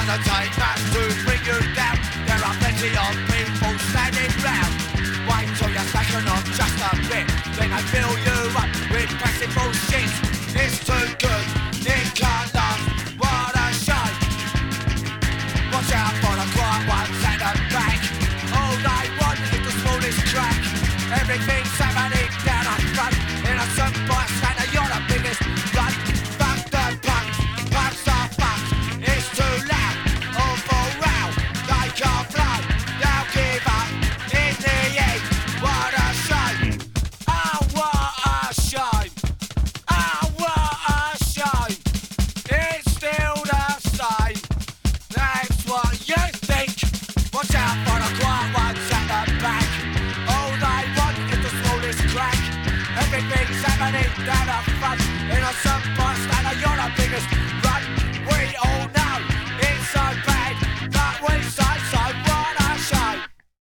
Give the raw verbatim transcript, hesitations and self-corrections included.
gonna take that to bring you down. There are plenty of people standing round. Wait till you're stacking on just a bit, then I fill you up with passive bullshit. It's too good, it can't last, what a shame. Watch out for the quiet ones at the back. All they want is the smallest crack. Everything's happening down up front. Innocent bystander, you're the biggest run. Fuck the punks, punks are fucked. It's too loud, awful row. They can't flow, they'll give up in the end. What a shame, oh what a shame, oh what a shame. It's still the same, that's what you think. Watch out for the quiet ones at the back. All they want is the smallest crack. Everything's happening down the front. Innocent bystander, you're the biggest